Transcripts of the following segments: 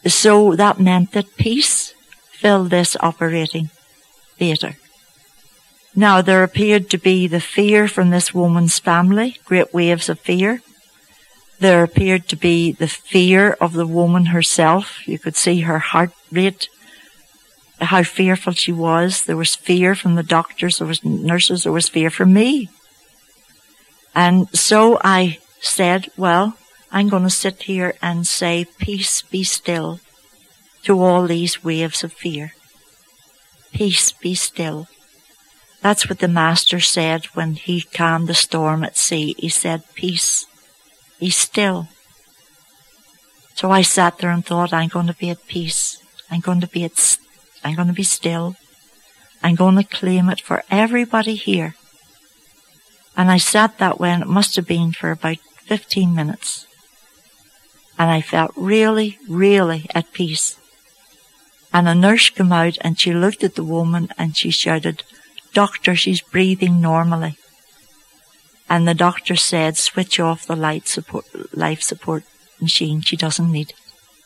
So that meant that peace filled this operating theatre. Now, there appeared to be the fear from this woman's family, great waves of fear. There appeared to be the fear of the woman herself. You could see her heart rate, how fearful she was. There was fear from the doctors, there was nurses, there was fear from me. And so I said, well, I'm going to sit here and say, peace, be still, to all these waves of fear. Peace, be still. That's what the Master said when he calmed the storm at sea. He said, peace, be still. So I sat there and thought, I'm going to be at peace. I'm going to be still. I'm going to claim it for everybody here. And I sat that way, and it must have been for about 15 minutes. And I felt really, really at peace. And a nurse came out and she looked at the woman and she shouted, Doctor, she's breathing normally. And the doctor said, switch off the life support machine. She doesn't need it.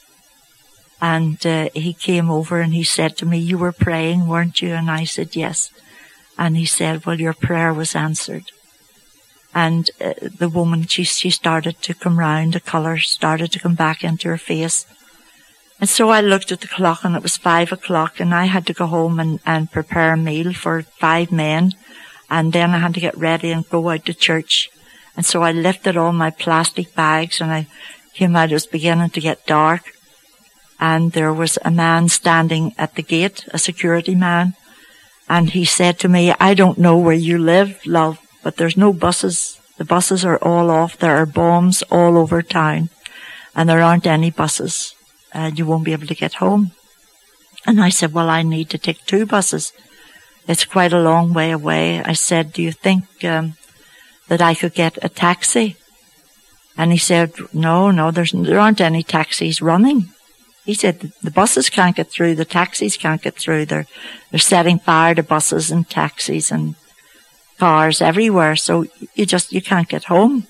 And he came over and he said to me, you were praying, weren't you? And I said, yes. And he said, well, your prayer was answered. And the woman, she started to come round, the colour started to come back into her face. And so I looked at the clock and it was 5 o'clock and I had to go home and prepare a meal for 5 men. And then I had to get ready and go out to church. And so I lifted all my plastic bags and I came out. It was beginning to get dark. And there was a man standing at the gate, a security man. And he said to me, I don't know where you live, love, but there's no buses. The buses are all off. There are bombs all over town. And there aren't any buses. And you won't be able to get home. And I said, well, I need to take 2 buses. It's quite a long way away. I said, do you think that I could get a taxi? And he said, no, there aren't any taxis running. He said, the buses can't get through, the taxis can't get through. They're setting fire to buses and taxis and cars everywhere, so you can't get home.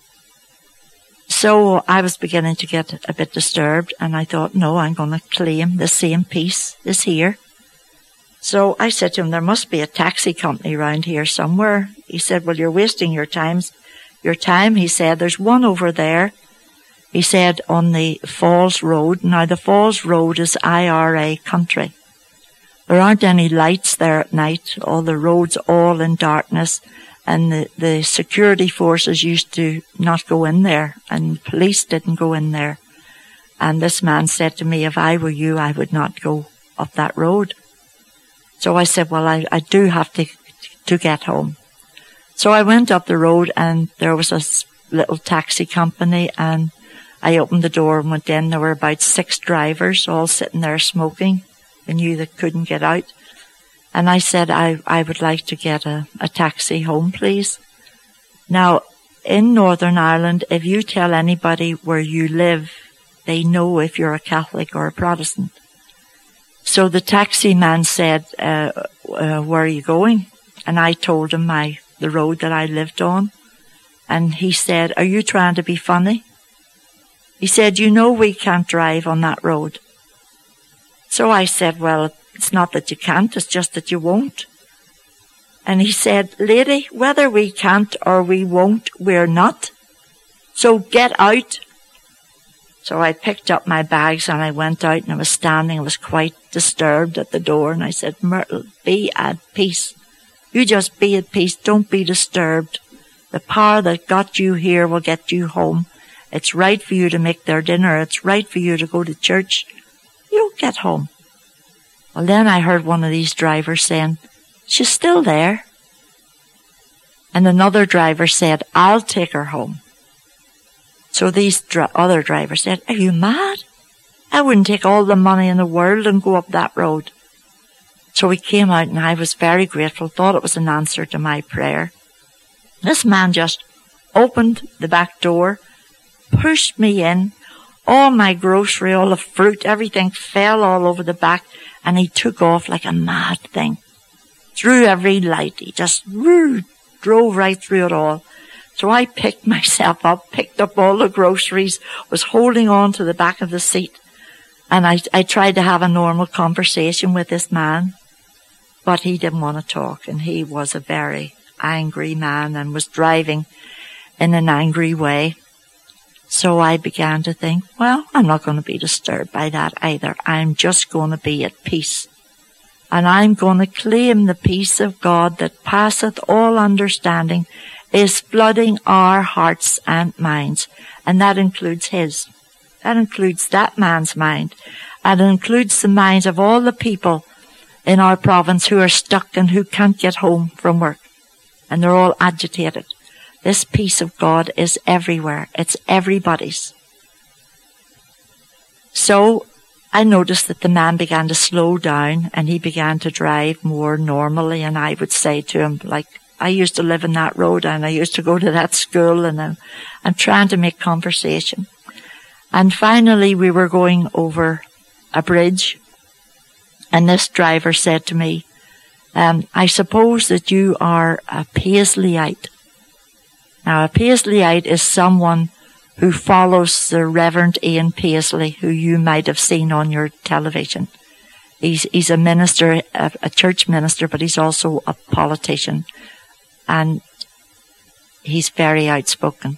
So I was beginning to get a bit disturbed, and I thought, no, I'm going to claim the same peace is here. So I said to him, there must be a taxi company around here somewhere. He said, well, you're wasting your time. He said, there's one over there. He said, on the Falls Road. Now, the Falls Road is IRA country. There aren't any lights there at night. All the roads all in darkness. And the security forces used to not go in there. And police didn't go in there. And this man said to me, if I were you, I would not go up that road. So I said, well, I do have to get home. So I went up the road and there was a little taxi company and I opened the door and went in. There were about 6 drivers all sitting there smoking. They knew they couldn't get out. And I said, I would like to get a taxi home, please. Now, in Northern Ireland, if you tell anybody where you live, they know if you're a Catholic or a Protestant. So the taxi man said, where are you going? And I told him the road that I lived on. And he said, are you trying to be funny? He said, you know we can't drive on that road. So I said, well, it's not that you can't, it's just that you won't. And he said, lady, whether we can't or we won't, we're not. So get out. So I picked up my bags and I went out and I was standing. I was quite disturbed at the door. And I said, Myrtle, be at peace. You just be at peace. Don't be disturbed. The power that got you here will get you home. It's right for you to make their dinner. It's right for you to go to church. You get home. Well, then I heard one of these drivers saying, she's still there. And another driver said, I'll take her home. So these other drivers said, are you mad? I wouldn't take all the money in the world and go up that road. So we came out and I was very grateful, thought it was an answer to my prayer. This man just opened the back door, pushed me in, all my grocery, all the fruit, everything fell all over the back, and he took off like a mad thing. Through every light, he just drove right through it all. So I picked myself up, picked up all the groceries, was holding on to the back of the seat. And I tried to have a normal conversation with this man, but he didn't want to talk, and he was a very angry man and was driving in an angry way. So I began to think, well, I'm not going to be disturbed by that either. I'm just going to be at peace. And I'm going to claim the peace of God that passeth all understanding is flooding our hearts and minds. And that includes his. That includes that man's mind. And it includes the minds of all the people in our province who are stuck and who can't get home from work. And they're all agitated. This peace of God is everywhere. It's everybody's. So I noticed that the man began to slow down and he began to drive more normally. And I would say to him, like, I used to live in that road and I used to go to that school, and I'm trying to make conversation. And finally we were going over a bridge, and this driver said to me, I suppose that you are a Paisleyite. Now, a Paisleyite is someone who follows the Reverend Ian Paisley, who you might have seen on your television. He's a minister, a church minister, but he's also a politician. And he's very outspoken.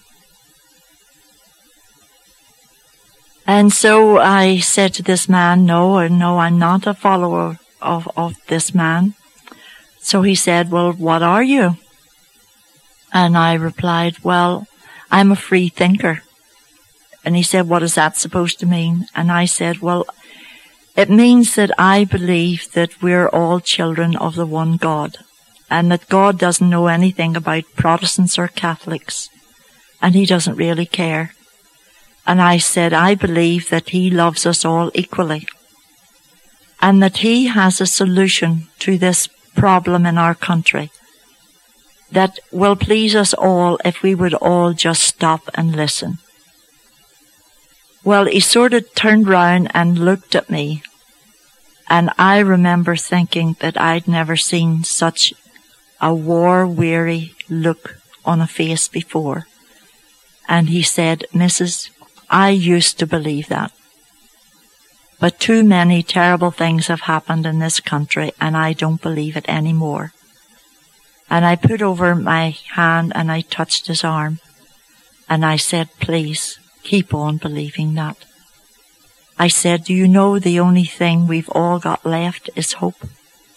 And so I said to this man, no, I'm not a follower of this man. So he said, well, what are you? And I replied, well, I'm a free thinker. And he said, what is that supposed to mean? And I said, well, it means that I believe that we're all children of the one God, and that God doesn't know anything about Protestants or Catholics, and he doesn't really care. And I said, I believe that he loves us all equally, and that he has a solution to this problem in our country that will please us all if we would all just stop and listen. Well, he sort of turned round and looked at me, and I remember thinking that I'd never seen such a war-weary look on a face before. And he said, Mrs., I used to believe that. But too many terrible things have happened in this country, and I don't believe it anymore. And I put over my hand and I touched his arm. And I said, please, keep on believing that. I said, do you know the only thing we've all got left is hope?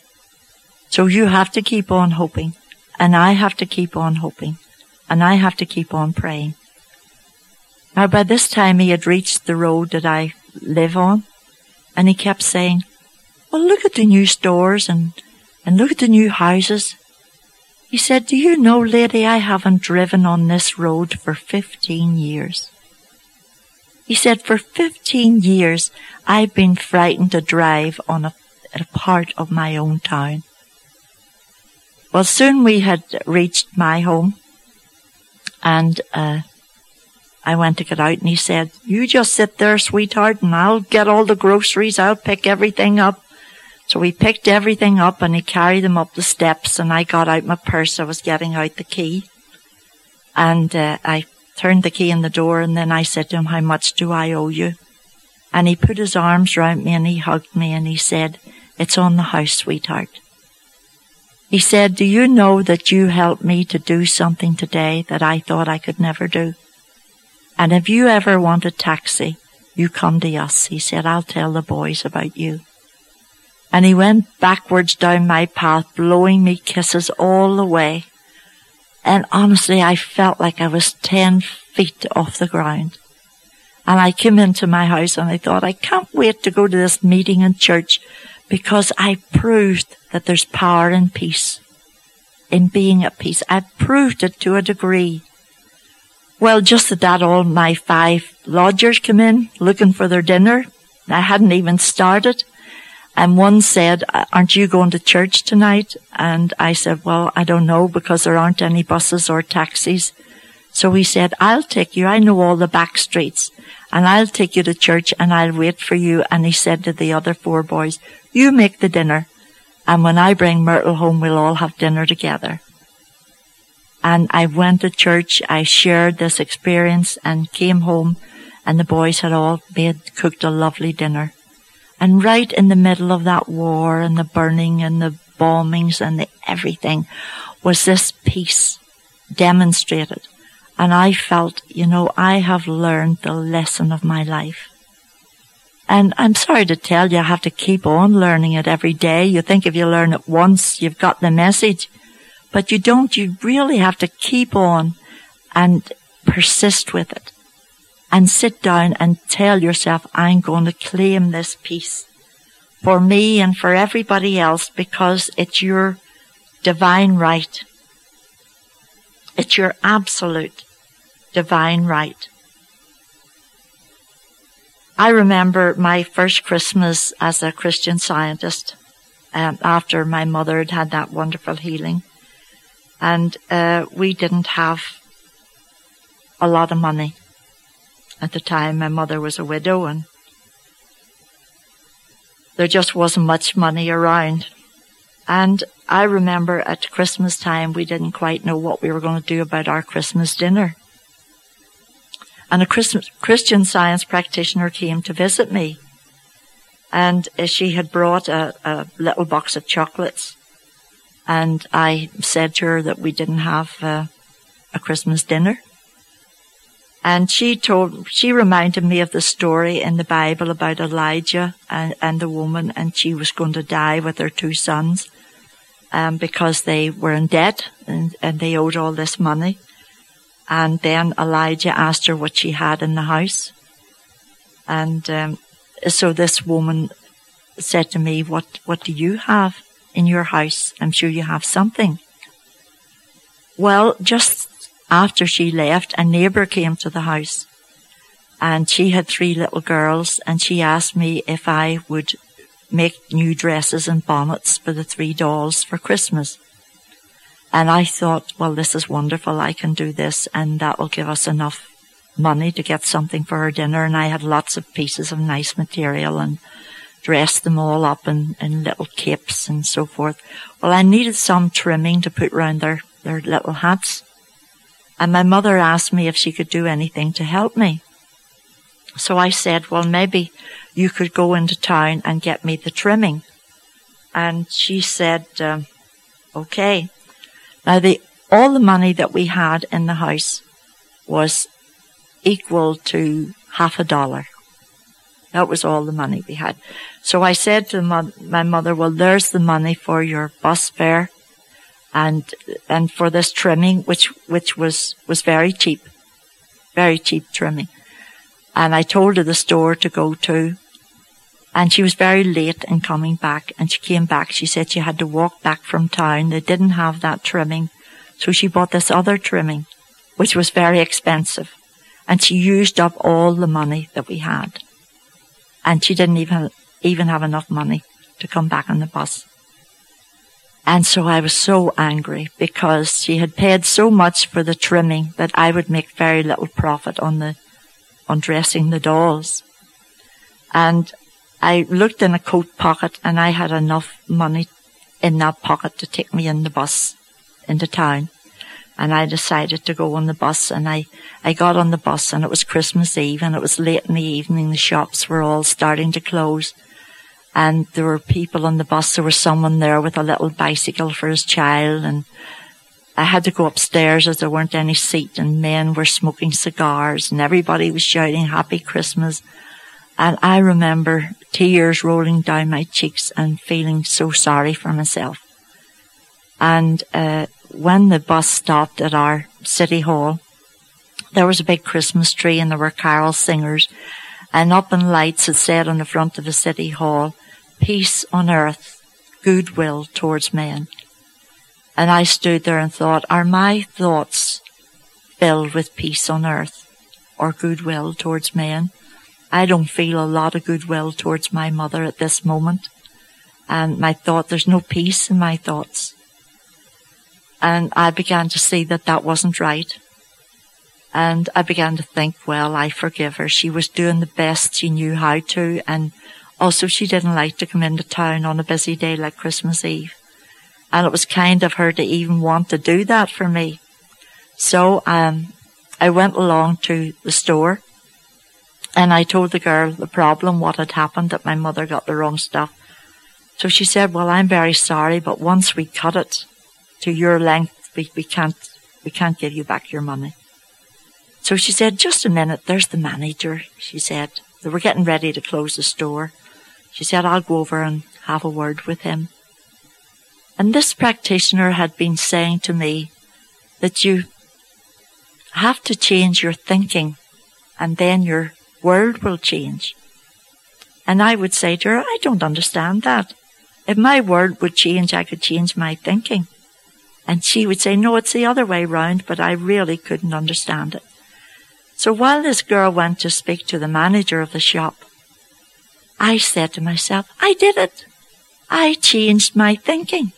So you have to keep on hoping, and I have to keep on hoping, and I have to keep on praying. Now, by this time, he had reached the road that I live on, and he kept saying, well, look at the new stores and look at the new houses. He said, do you know, lady, I haven't driven on this road for 15 years. He said, for 15 years, I've been frightened to drive on a part of my own town. Well, soon we had reached my home, and I went to get out, and he said, you just sit there, sweetheart, and I'll get all the groceries. I'll pick everything up. So we picked everything up, and he carried them up the steps, and I got out my purse. I was getting out the key, and I turned the key in the door, and then I said to him, how much do I owe you? And he put his arms round me, and he hugged me, and he said, it's on the house, sweetheart. He said, do you know that you helped me to do something today that I thought I could never do? And if you ever want a taxi, you come to us. He said, I'll tell the boys about you. And he went backwards down my path, blowing me kisses all the way. And honestly, I felt like I was 10 feet off the ground. And I came into my house and I thought, I can't wait to go to this meeting in church, because I proved that there's power in peace, in being at peace. I proved it to a degree. Well, just at that, all my 5 lodgers came in looking for their dinner. I hadn't even started. And one said, aren't you going to church tonight? And I said, well, I don't know, because there aren't any buses or taxis. So he said, I'll take you. I know all the back streets, and I'll take you to church, and I'll wait for you. And he said to the other 4 boys, you make the dinner, and when I bring Myrtle home, we'll all have dinner together. And I went to church. I shared this experience and came home, and the boys had all cooked a lovely dinner. And right in the middle of that war and the burning and the bombings and the everything was this peace demonstrated. And I felt, I have learned the lesson of my life. And I'm sorry to tell you, I have to keep on learning it every day. You think if you learn it once, you've got the message. But you don't. You really have to keep on and persist with it. And sit down and tell yourself, I'm going to claim this peace for me and for everybody else, because it's your divine right. It's your absolute divine right. I remember my first Christmas as a Christian Scientist, after my mother had that wonderful healing. And we didn't have a lot of money. At the time, my mother was a widow, and there just wasn't much money around. And I remember at Christmas time, we didn't quite know what we were going to do about our Christmas dinner. And a Christian Science practitioner came to visit me. And she had brought a little box of chocolates. And I said to her that we didn't have a Christmas dinner. And she reminded me of the story in the Bible about Elijah and the woman, and she was going to die with her 2 sons, because they were in debt and they owed all this money. And then Elijah asked her what she had in the house. And so this woman said to me, what do you have in your house? I'm sure you have something. Well, just after she left, a neighbour came to the house, and she had 3 little girls, and she asked me if I would make new dresses and bonnets for the 3 dolls for Christmas. And I thought, well, this is wonderful. I can do this, and that will give us enough money to get something for her dinner. And I had lots of pieces of nice material and dressed them all up in little capes and so forth. Well, I needed some trimming to put round their little hats. And my mother asked me if she could do anything to help me. So I said, well, maybe you could go into town and get me the trimming. And she said, okay. Now, all the money that we had in the house was equal to $50. That was all the money we had. So I said to my mother, well, there's the money for your bus fare and for this trimming, which was very cheap trimming. And I told her the store to go to, and she was very late in coming back. And she came back. She said she had to walk back from town. They didn't have that trimming. So she bought this other trimming, which was very expensive. And she used up all the money that we had. And she didn't even have enough money to come back on the bus. And so I was so angry because she had paid so much for the trimming that I would make very little profit on dressing the dolls. And I looked in a coat pocket, and I had enough money in that pocket to take me in the bus into town. And I decided to go on the bus, and I got on the bus, and it was Christmas Eve, and it was late in the evening. The shops were all starting to close, and there were people on the bus. There was someone there with a little bicycle for his child, and I had to go upstairs as there weren't any seat, and men were smoking cigars, and everybody was shouting Happy Christmas. And I remember tears rolling down my cheeks and feeling so sorry for myself. And when the bus stopped at our city hall, there was a big Christmas tree, and there were carol singers, and up in lights it said on the front of the city hall, peace on earth, goodwill towards men. And I stood there and thought, are my thoughts filled with peace on earth or goodwill towards men? I don't feel a lot of goodwill towards my mother at this moment. And there's no peace in my thoughts. And I began to see that wasn't right. And I began to think, well, I forgive her. She was doing the best she knew how to. And also she didn't like to come into town on a busy day like Christmas Eve. And it was kind of her to even want to do that for me. So I went along to the store, And I told the girl the problem, what had happened, that my mother got the wrong stuff. So she said, well, I'm very sorry, but once we cut it to your length, we can't give you back your money. So she said, just a minute, there's the manager, she said. They were getting ready to close the store. She said, I'll go over and have a word with him. And this practitioner had been saying to me that you have to change your thinking and then your world will change. And I would say to her, I don't understand that. If my world would change, I could change my thinking. And she would say, no, it's the other way round, but I really couldn't understand it. So while this girl went to speak to the manager of the shop, I said to myself, I did it. I changed my thinking.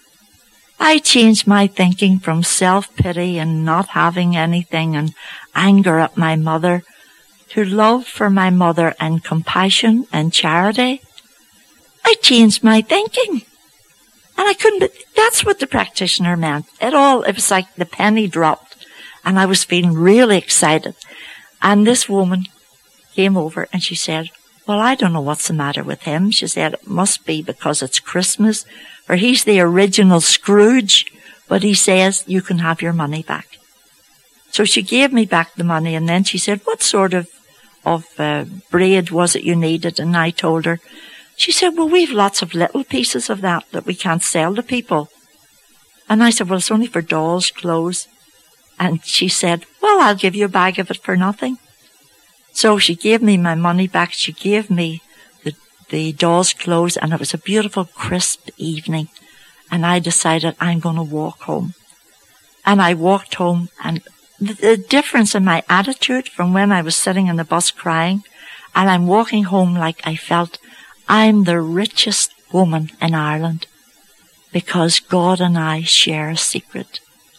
I changed my thinking from self-pity and not having anything and anger at my mother to love for my mother and compassion and charity. I changed my thinking. And I couldn't, that's what the practitioner meant. It was like the penny dropped and I was feeling really excited. And this woman came over and she said, well, I don't know what's the matter with him. She said, it must be because it's Christmas, or he's the original Scrooge, but he says you can have your money back. So she gave me back the money, and then she said, what sort of braid was it you needed? And I told her. She said, well, we've lots of little pieces of that we can't sell to people. And I said, well, it's only for dolls' clothes. And she said, well, I'll give you a bag of it for nothing. So she gave me my money back. She gave me the doll's clothes, and it was a beautiful, crisp evening. And I decided I'm going to walk home. And I walked home, and the difference in my attitude from when I was sitting in the bus crying, and I'm walking home like I felt I'm the richest woman in Ireland because God and I share a secret.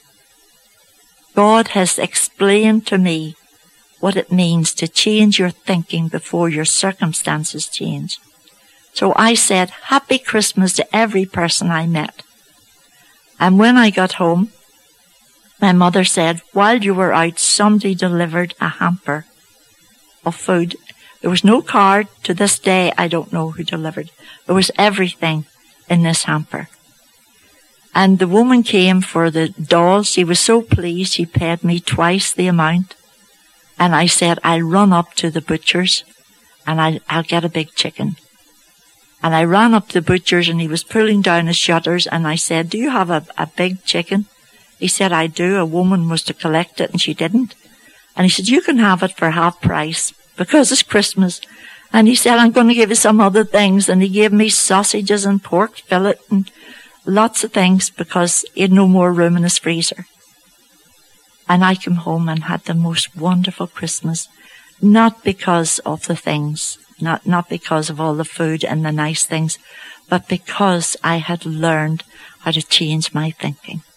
God has explained to me what it means to change your thinking before your circumstances change. So I said, Happy Christmas to every person I met. And when I got home, my mother said, while you were out, somebody delivered a hamper of food. There was no card. To this day, I don't know who delivered. There was everything in this hamper. And the woman came for the dolls. She was so pleased she paid me twice the amount. And I said, I'll run up to the butcher's and I'll get a big chicken. And I ran up to the butcher's and he was pulling down his shutters and I said, do you have a big chicken? He said, I do. A woman was to collect it and she didn't. And he said, you can have it for half price because it's Christmas. And he said, I'm going to give you some other things. And he gave me sausages and pork fillet and lots of things because he had no more room in his freezer. And I came home and had the most wonderful Christmas, not because of the things, not because of all the food and the nice things, but because I had learned how to change my thinking.